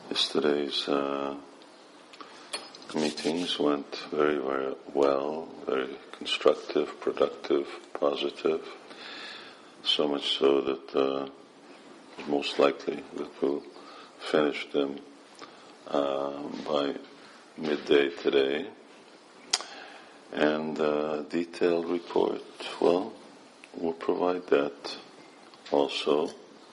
Yesterday's meetings went very, very well, very constructive, productive, positive, so much so that most likely that we'll finish them by midday today. And detailed report, well, we'll provide that also.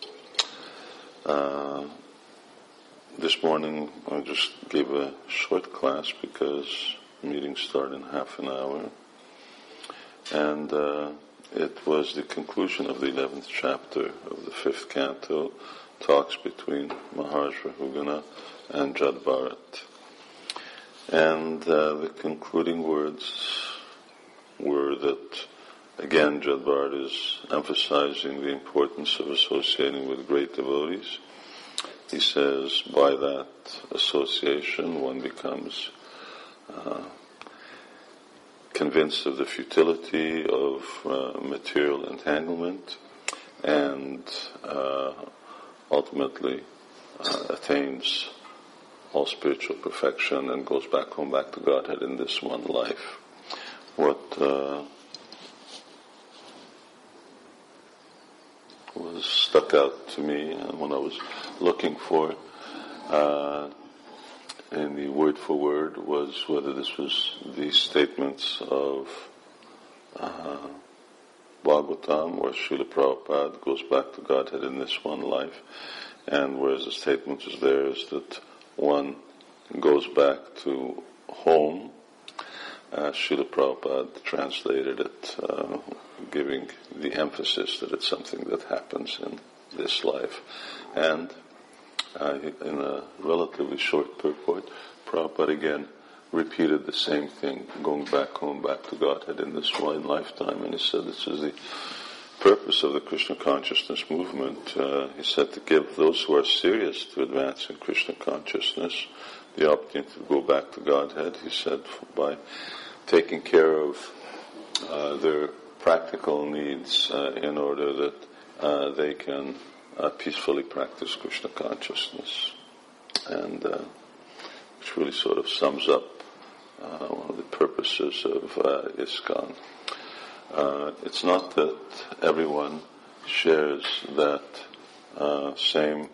This morning I just gave a short class because meetings start in half an hour, and it was the conclusion of the 11th chapter of the 5th canto, talks between Maharaj Rahugana and Jad Bharat. And the concluding words were that, again, Jad Bharat is emphasizing the importance of associating with great devotees. He says, by that association, one becomes convinced of the futility of material entanglement and ultimately attains all spiritual perfection and goes back home, back to Godhead in this one life. What was stuck out to me and when I was looking for in the word for word was whether this was the statements of Bhagavatam, where Srila Prabhupada goes back to Godhead in this one life, and whereas the statement is there is that one goes back to home. Srila Prabhupada translated it, giving the emphasis that it's something that happens in this life. And in a relatively short purport, Prabhupada again repeated the same thing, going back home, back to Godhead in this one lifetime. And he said this is the purpose of the Krishna consciousness movement. He said to give those who are serious to advance in Krishna consciousness the opportunity to go back to Godhead. He said by taking care of their practical needs in order that they can peacefully practice Krishna consciousness. And which really sort of sums up one of the purposes of ISKCON. It's not that everyone shares that same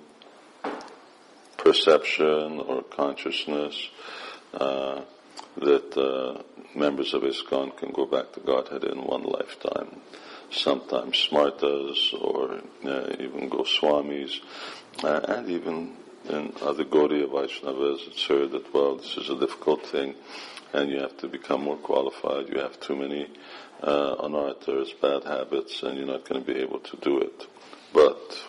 perception or consciousness that members of ISKCON can go back to Godhead in one lifetime. Sometimes Smartas or even Goswamis and even in other Gaudiya Vaishnavas, it's heard that, well, this is a difficult thing and you have to become more qualified. You have too many anarthas, bad habits, and you're not going to be able to do it. But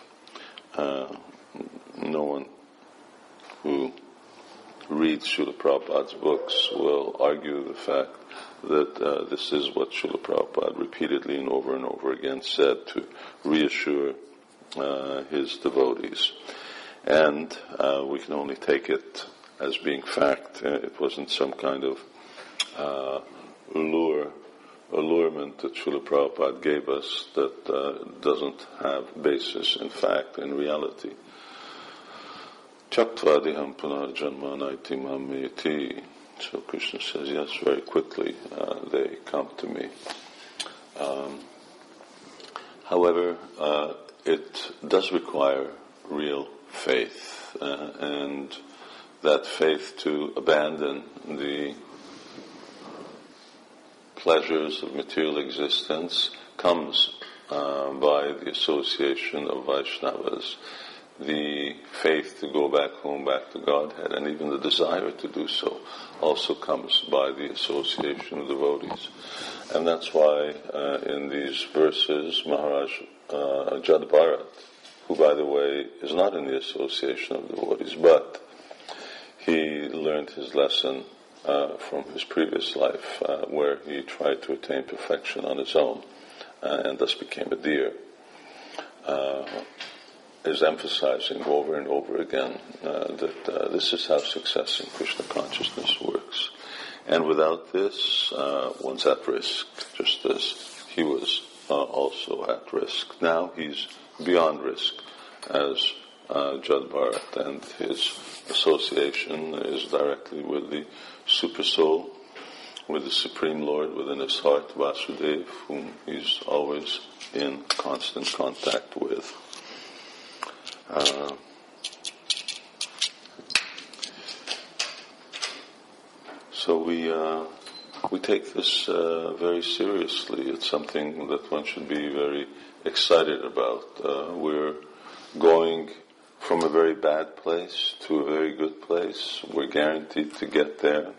no one who reads Srila Prabhupada's books will argue the fact that this is what Srila Prabhupada repeatedly and over again said to reassure his devotees. And we can only take it as being fact. It wasn't some kind of allurement that Srila Prabhupada gave us that doesn't have basis in fact, in reality. Chaktvadiham punarjanmanaiti mameti. So Krishna says, yes, very quickly they come to me. However, it does require real faith, and that faith to abandon the pleasures of material existence comes by the association of Vaishnavas. The faith to go back home, back to Godhead, and even the desire to do so also comes by the association of devotees. And that's why in these verses, Maharaj Jad Bharat, who by the way is not in the association of devotees, but he learned his lesson from his previous life where he tried to attain perfection on his own and thus became a deer. Is emphasizing over and over again that this is how success in Krishna consciousness works. And without this, one's at risk, just as he was also at risk. Now he's beyond risk, as Jad Bharat, and his association is directly with the Super Soul, with the Supreme Lord within his heart, Vasudev, whom he's always in constant contact with. So we take this very seriously. It's something that one should be very excited about. We're going from a very bad place to a very good place. We're guaranteed to get there.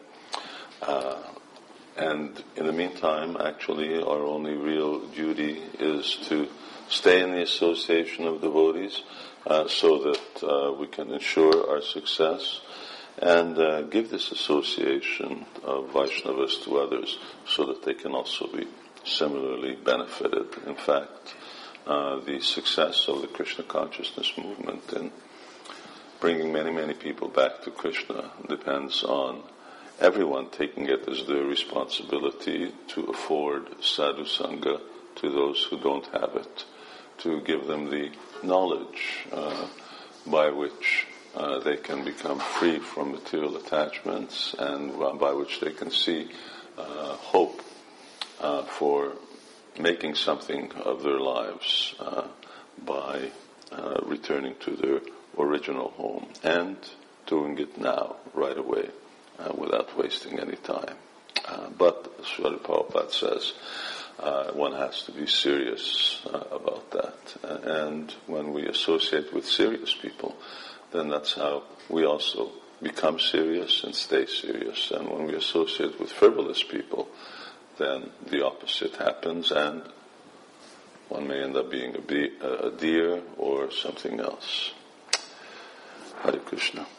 And in the meantime, actually, our only real duty is to stay in the association of devotees so that we can ensure our success, and give this association of Vaishnavas to others so that they can also be similarly benefited. In fact, the success of the Krishna consciousness movement in bringing many, many people back to Krishna depends on everyone taking it as their responsibility to afford sadhu sangha to those who don't have it, to give them the knowledge by which they can become free from material attachments, and by which they can see hope for making something of their lives by returning to their original home, and doing it now, right away, without wasting any time. But, as Srila Prabhupada says, one has to be serious about that. And when we associate with serious people, then that's how we also become serious and stay serious. And when we associate with frivolous people, then the opposite happens, and one may end up being a deer or something else. Hare Krishna.